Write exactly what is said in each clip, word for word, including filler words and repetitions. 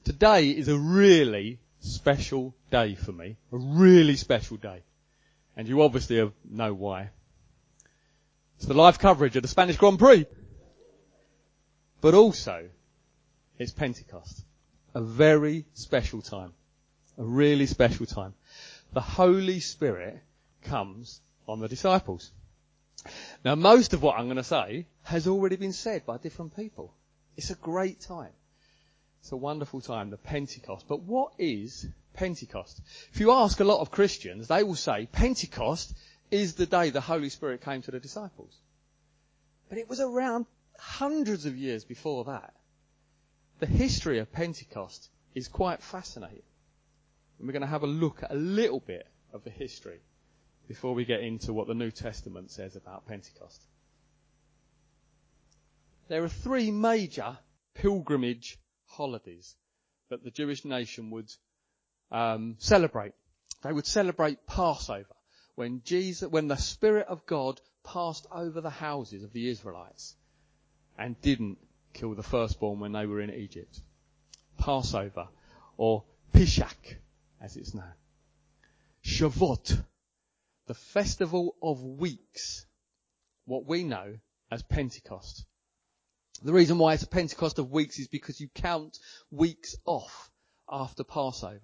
Today is a really special day for me. A really special day. And you obviously know why. It's the live coverage of the Spanish Grand Prix. But also, it's Pentecost. A very special time. A really special time. The Holy Spirit comes on the disciples. Now, most of what I'm going to say has already been said by different people. It's a great time. It's a wonderful time, the Pentecost. But what is Pentecost? If you ask a lot of Christians, they will say Pentecost is the day the Holy Spirit came to the disciples. But it was around hundreds of years before that. The history of Pentecost is quite fascinating. And we're going to have a look at a little bit of the history before we get into what the New Testament says about Pentecost. There are three major pilgrimage holidays that the Jewish nation would um, celebrate. They would celebrate Passover, when Jesus, when the Spirit of God passed over the houses of the Israelites and didn't kill the firstborn when they were in Egypt. Passover, or Pesach, as it's known. Shavuot, the festival of weeks, what we know as Pentecost. The reason why it's a Pentecost of weeks is because you count weeks off after Passover.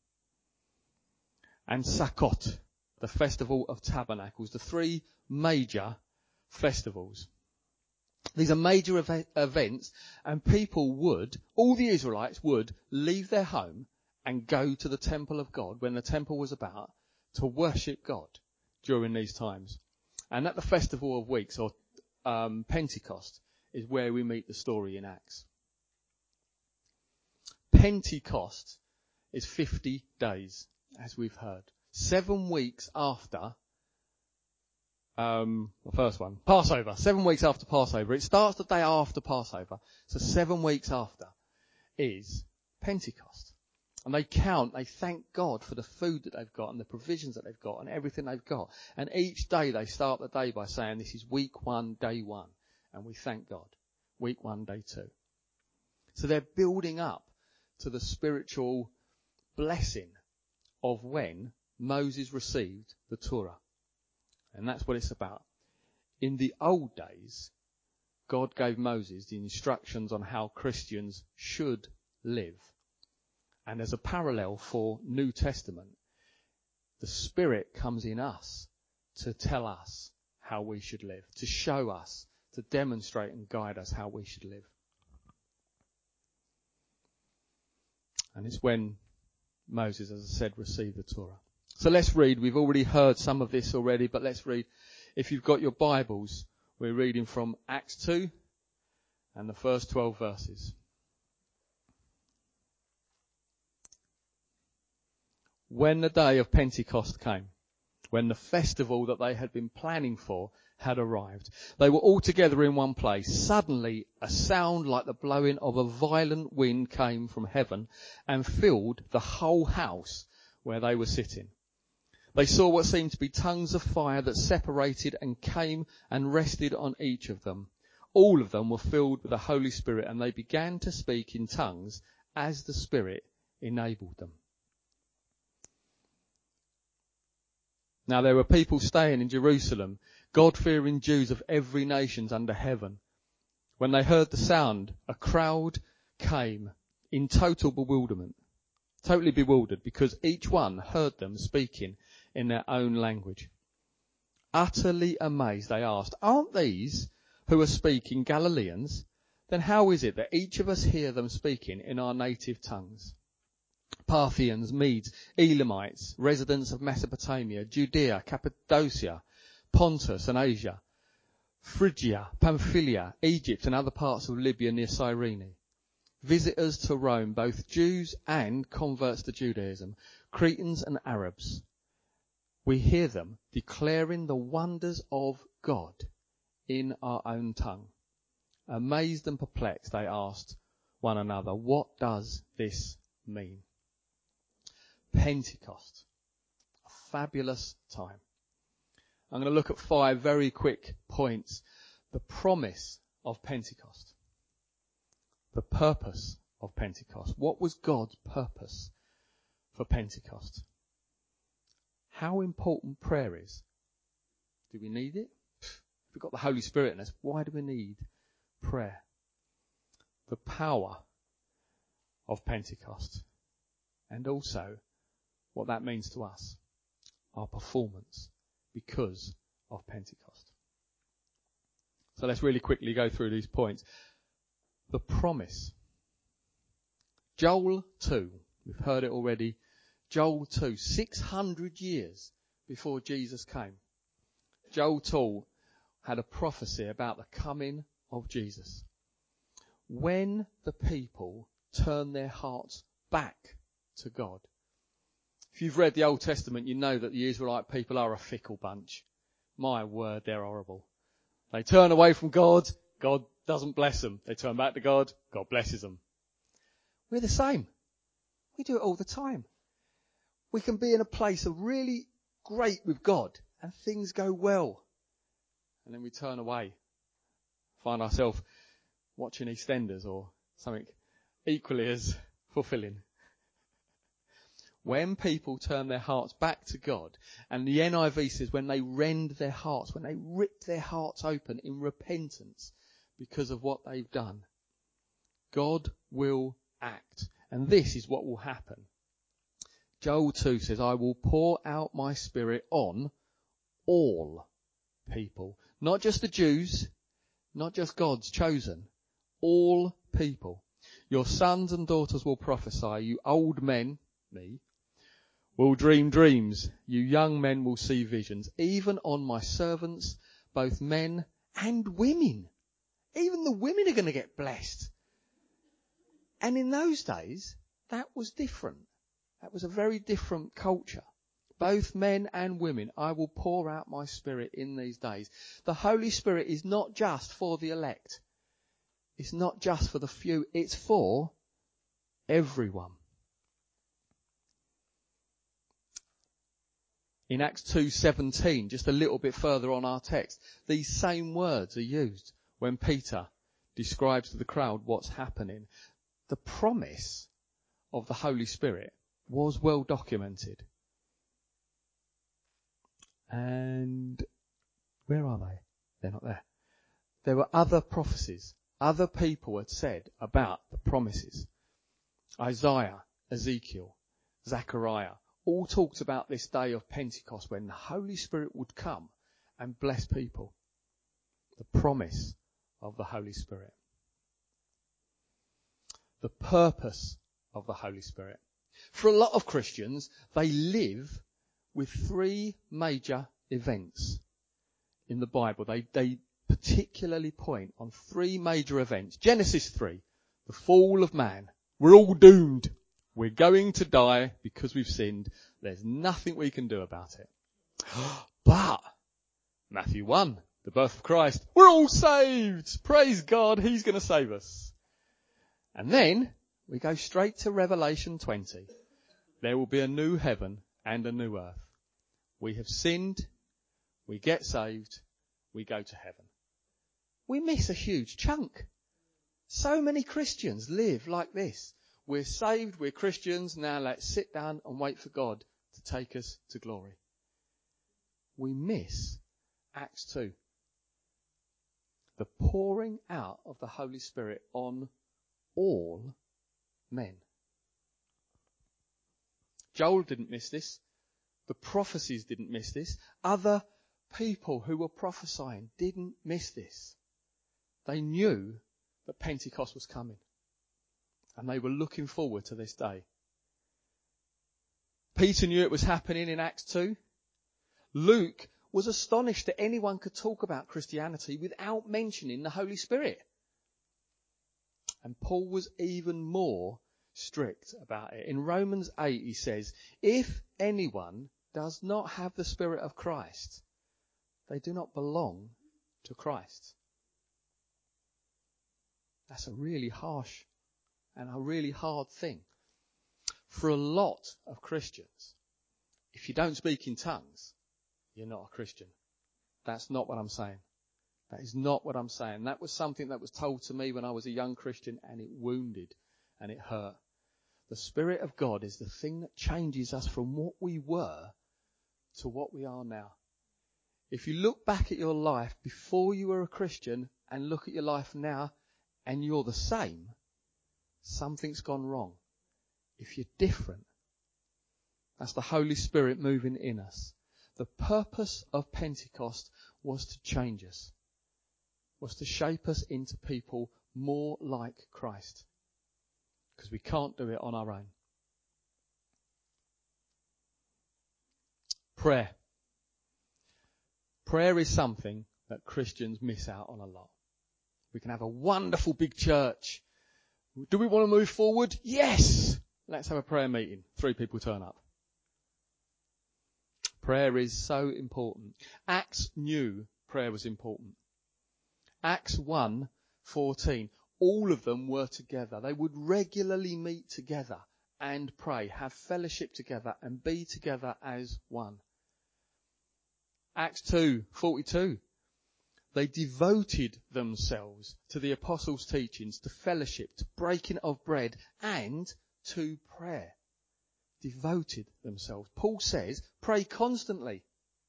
And Sukkot, the festival of tabernacles, the three major festivals. These are major ev- events, and people would, all the Israelites would, leave their home and go to the temple of God when the temple was about to worship God during these times. And at the festival of weeks, or um, Pentecost, is where we meet the story in Acts. Pentecost is fifty days, as we've heard. Seven weeks after um, the first one, Passover. Seven weeks after Passover. It starts the day after Passover. So seven weeks after is Pentecost. And they count, they thank God for the food that they've got and the provisions that they've got and everything they've got. And each day they start the day by saying, this is week one, day one. And we thank God. Week one, day two. So they're building up to the spiritual blessing of when Moses received the Torah. And that's what it's about. In the old days, God gave Moses the instructions on how Christians should live. And as a parallel for New Testament, the Spirit comes in us to tell us how we should live, to show us, to demonstrate and guide us how we should live. And it's when Moses, as I said, received the Torah. So let's read. We've already heard some of this already, but let's read. If you've got your Bibles, we're reading from Acts two and the first twelve verses. When the day of Pentecost came, when the festival that they had been planning for had arrived, they were all together in one place. Suddenly, a sound like the blowing of a violent wind came from heaven and filled the whole house where they were sitting. They saw what seemed to be tongues of fire that separated and came and rested on each of them. All of them were filled with the Holy Spirit, and they began to speak in tongues as the Spirit enabled them. Now there were people staying in Jerusalem, God-fearing Jews of every nation under heaven. When they heard the sound, a crowd came in total bewilderment, totally bewildered, because each one heard them speaking in their own language. Utterly amazed, they asked, aren't these who are speaking Galileans? Then how is it that each of us hear them speaking in our native tongues? Parthians, Medes, Elamites, residents of Mesopotamia, Judea, Cappadocia, Pontus and Asia, Phrygia, Pamphylia, Egypt and other parts of Libya near Cyrene. Visitors to Rome, both Jews and converts to Judaism, Cretans and Arabs. We hear them declaring the wonders of God in our own tongue. Amazed and perplexed, they asked one another, what does this mean? Pentecost. A fabulous time. I'm going to look at five very quick points. The promise of Pentecost. The purpose of Pentecost? What was God's purpose for Pentecost? How important prayer is. Do we need it? If we've got the Holy Spirit in us, why do we need prayer? The power of Pentecost. And also what that means to us. Our performance because of Pentecost. So let's really quickly go through these points. The promise. Joel two. We've heard it already. Joel two. six hundred years before Jesus came. Joel two had a prophecy about the coming of Jesus. When the people turn their hearts back to God. If you've read the Old Testament, you know that the Israelite people are a fickle bunch. My word, they're horrible. They turn away from God, God doesn't bless them. They turn back to God, God blesses them. We're the same. We do it all the time. We can be in a place of really great with God and things go well. And then we turn away, find ourselves watching EastEnders or something equally as fulfilling. When people turn their hearts back to God, and the N I V says when they rend their hearts, when they rip their hearts open in repentance because of what they've done, God will act. And this is what will happen. Joel two says, I will pour out my spirit on all people. Not just the Jews, not just God's chosen, all people. Your sons and daughters will prophesy, you old men, me, will dream dreams, you young men will see visions, even on my servants, both men and women. Even the women are going to get blessed. And in those days, that was different. That was a very different culture. Both men and women, I will pour out my spirit in these days. The Holy Spirit is not just for the elect. It's not just for the few. It's for everyone. In Acts two seventeen, just a little bit further on our text, these same words are used when Peter describes to the crowd what's happening. The promise of the Holy Spirit was well documented. And where are they? They're not there. There were other prophecies. Other people had said about the promises. Isaiah, Ezekiel, Zechariah, all talked about this day of Pentecost when the Holy Spirit would come and bless people. The promise of the Holy Spirit. The purpose of the Holy Spirit. For a lot of Christians, they live with three major events in the Bible. They, they particularly point on three major events. Genesis three, the fall of man. We're all doomed. We're going to die because we've sinned. There's nothing we can do about it. But Matthew one, the birth of Christ. We're all saved. Praise God. He's going to save us. And then we go straight to Revelation twenty. There will be a new heaven and a new earth. We have sinned. We get saved. We go to heaven. We miss a huge chunk. So many Christians live like this. We're saved, we're Christians, now let's sit down and wait for God to take us to glory. We miss Acts two. The pouring out of the Holy Spirit on all men. Joel didn't miss this. The prophecies didn't miss this. Other people who were prophesying didn't miss this. They knew that Pentecost was coming. And they were looking forward to this day. Peter knew it was happening in Acts two. Luke was astonished that anyone could talk about Christianity without mentioning the Holy Spirit. And Paul was even more strict about it. In Romans eight he says, if anyone does not have the Spirit of Christ, they do not belong to Christ. That's a really harsh and a really hard thing. For a lot of Christians, if you don't speak in tongues, you're not a Christian. That's not what I'm saying. That is not what I'm saying. That was something that was told to me when I was a young Christian, and it wounded and it hurt. The Spirit of God is the thing that changes us from what we were to what we are now. If you look back at your life before you were a Christian and look at your life now and you're the same, something's gone wrong. If you're different, that's the Holy Spirit moving in us. The purpose of Pentecost was to change us, was to shape us into people more like Christ. Because we can't do it on our own. Prayer. Prayer is something that Christians miss out on a lot. We can have a wonderful big church. Do we want to move forward? Yes! Let's have a prayer meeting. Three people turn up. Prayer is so important. Acts knew prayer was important. Acts one fourteen. All of them were together. They would regularly meet together and pray, have fellowship together and be together as one. Acts two forty-two. They devoted themselves to the apostles' teachings, to fellowship, to breaking of bread and to prayer. Devoted themselves. Paul says, pray constantly.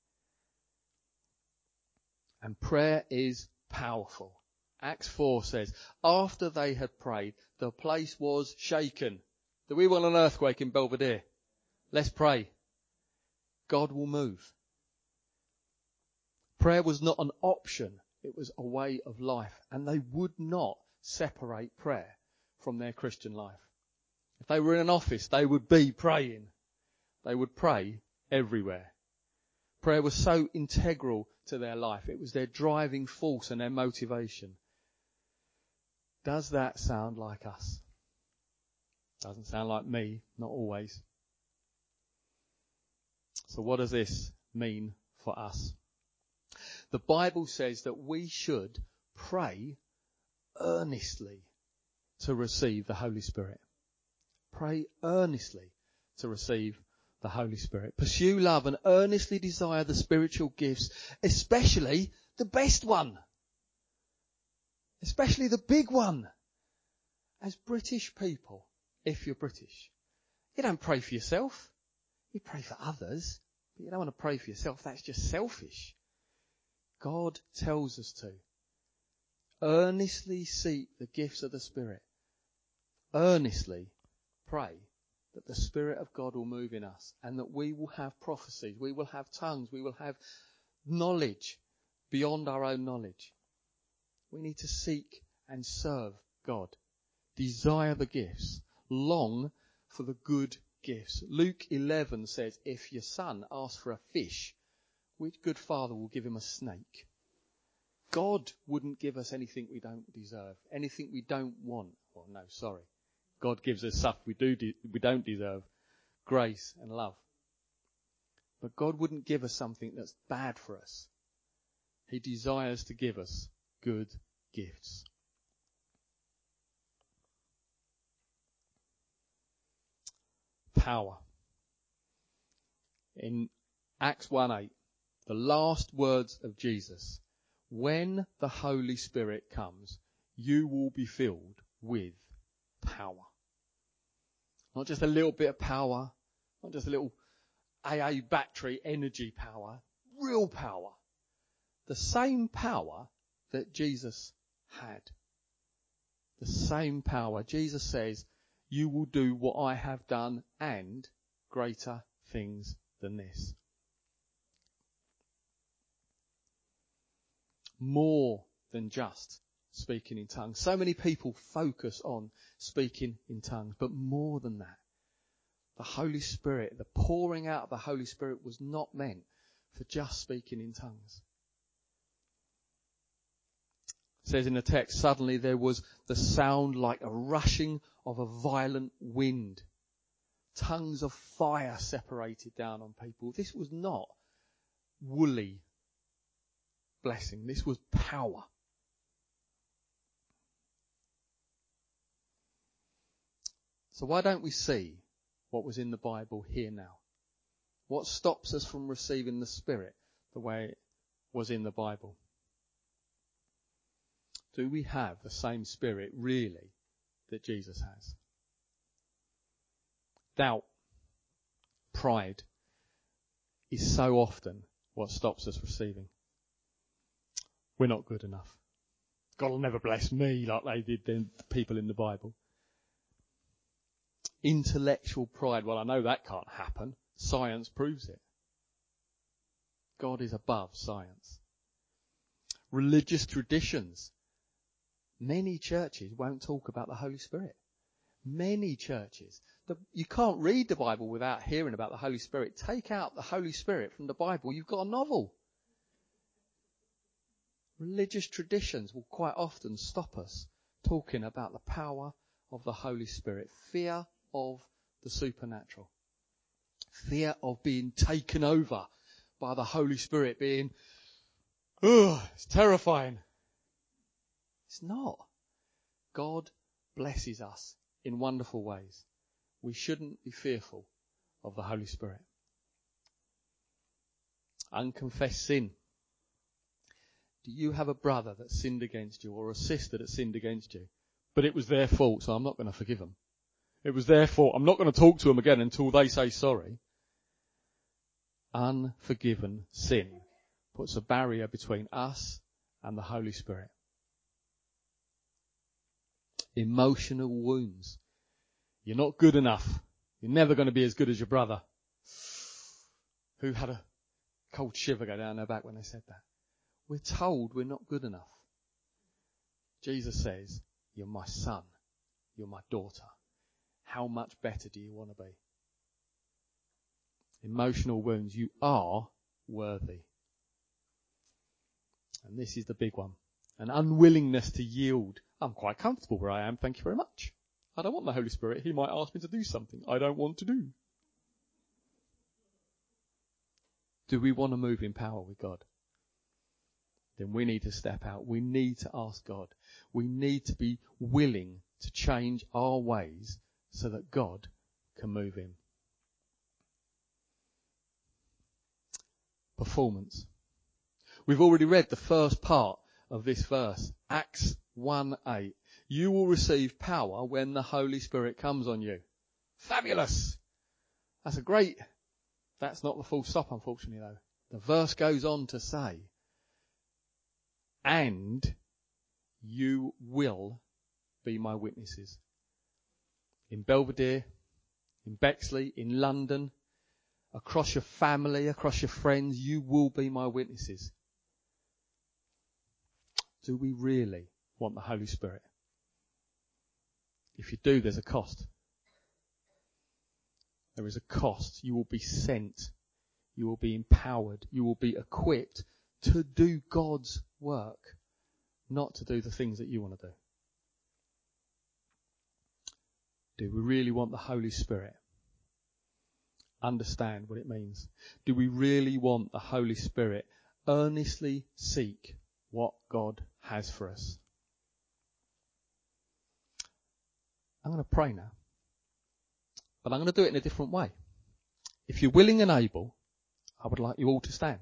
And prayer is powerful. Acts four says, after they had prayed, the place was shaken. Do we want an earthquake in Belvedere? Let's pray. God will move. Prayer was not an option. It was a way of life. And they would not separate prayer from their Christian life. If they were in an office, they would be praying. They would pray everywhere. Prayer was so integral to their life. It was their driving force and their motivation. Does that sound like us? Doesn't sound like me, not always. So what does this mean for us? The Bible says that we should pray earnestly to receive the Holy Spirit. Pray earnestly to receive the Holy Spirit. Pursue love and earnestly desire the spiritual gifts, especially the best one. Especially the big one. As British people, if you're British, you don't pray for yourself. You pray for others, but you don't want to pray for yourself. That's just selfish. God tells us to. Earnestly seek the gifts of the Spirit. Earnestly pray that the Spirit of God will move in us and that we will have prophecies, we will have tongues, we will have knowledge beyond our own knowledge. We need to seek and serve God. Desire the gifts. Long for the good gifts. Luke eleven says, if your son asks for a fish, which good father will give him a snake? God wouldn't give us anything we don't deserve, anything we don't want. Well, no, sorry. God gives us stuff we do de- we don't deserve, grace and love. But God wouldn't give us something that's bad for us. He desires to give us good gifts. Power. In Acts one eight, the last words of Jesus, when the Holy Spirit comes, you will be filled with power. Not just a little bit of power, not just a little A A battery energy power, real power. The same power that Jesus had. The same power. Jesus says, you will do what I have done and greater things than this. More than just speaking in tongues. So many people focus on speaking in tongues, but more than that. The Holy Spirit, the pouring out of the Holy Spirit was not meant for just speaking in tongues. It says in the text, suddenly there was the sound like a rushing of a violent wind. Tongues of fire separated down on people. This was not woolly blessing. This was power. So why don't we see what was in the Bible here now? What stops us from receiving the Spirit the way it was in the Bible? Do we have the same Spirit really that Jesus has? Doubt, pride is so often what stops us receiving. We're not good enough. God will never bless me like they did the people in the Bible. Intellectual pride, well, I know that can't happen. Science proves it. God is above science. Religious traditions. Many churches won't talk about the Holy Spirit. Many churches. The, you can't read the Bible without hearing about the Holy Spirit. Take out the Holy Spirit from the Bible, you've got a novel. Religious traditions will quite often stop us talking about the power of the Holy Spirit. Fear of the supernatural. Fear of being taken over by the Holy Spirit being, oh, it's terrifying. It's not. God blesses us in wonderful ways. We shouldn't be fearful of the Holy Spirit. Unconfessed sin. Do you have a brother that sinned against you or a sister that sinned against you? But it was their fault, so I'm not going to forgive them. It was their fault. I'm not going to talk to them again until they say sorry. Unforgiven sin puts a barrier between us and the Holy Spirit. Emotional wounds. You're not good enough. You're never going to be as good as your brother. Who had a cold shiver go down their back when they said that? We're told we're not good enough. Jesus says, you're my son. You're my daughter. How much better do you want to be? Emotional wounds. You are worthy. And this is the big one. An unwillingness to yield. I'm quite comfortable where I am. Thank you very much. I don't want the Holy Spirit. He might ask me to do something I don't want to do. Do we want to move in power with God? Then we need to step out. We need to ask God. We need to be willing to change our ways so that God can move in. Performance. We've already read the first part of this verse, Acts one eight. You will receive power when the Holy Spirit comes on you. Fabulous! That's a great... That's not the full stop, unfortunately, though. The verse goes on to say, and you will be my witnesses. In Belvedere, in Bexley, in London, across your family, across your friends, you will be my witnesses. Do we really want the Holy Spirit? If you do, there's a cost. There is a cost. You will be sent. You will be empowered. You will be equipped to do God's work, not to do the things that you want to do. Do we really want the Holy Spirit? Understand what it means. Do we really want the Holy Spirit? Earnestly seek what God has for us. I'm going to pray now. But I'm going to do it in a different way. If you're willing and able, I would like you all to stand.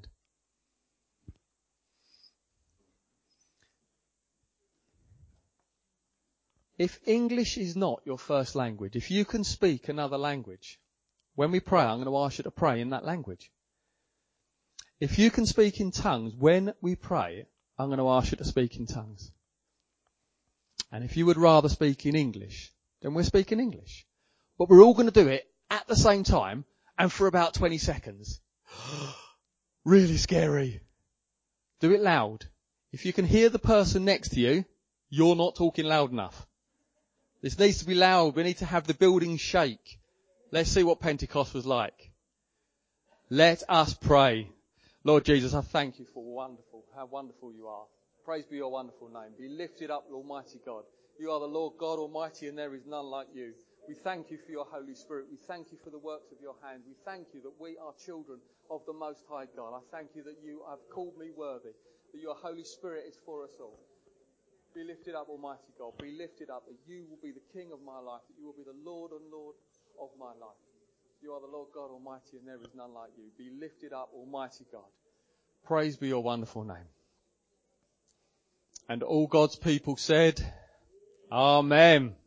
If English is not your first language, if you can speak another language, when we pray, I'm going to ask you to pray in that language. If you can speak in tongues, when we pray, I'm going to ask you to speak in tongues. And if you would rather speak in English, then we'll speak in English. But we're all going to do it at the same time and for about twenty seconds. Really scary. Do it loud. If you can hear the person next to you, you're not talking loud enough. This needs to be loud. We need to have the building shake. Let's see what Pentecost was like. Let us pray. Lord Jesus, I thank you for wonderful, how wonderful you are. Praise be your wonderful name. Be lifted up, Almighty God. You are the Lord God Almighty, and there is none like you. We thank you for your Holy Spirit. We thank you for the works of your hand. We thank you that we are children of the Most High God. I thank you that you have called me worthy, that your Holy Spirit is for us all. Be lifted up, Almighty God. Be lifted up, that you will be the King of my life, that you will be the Lord and Lord of my life. You are the Lord God Almighty, and there is none like you. Be lifted up, Almighty God. Praise be your wonderful name. And all God's people said, Amen.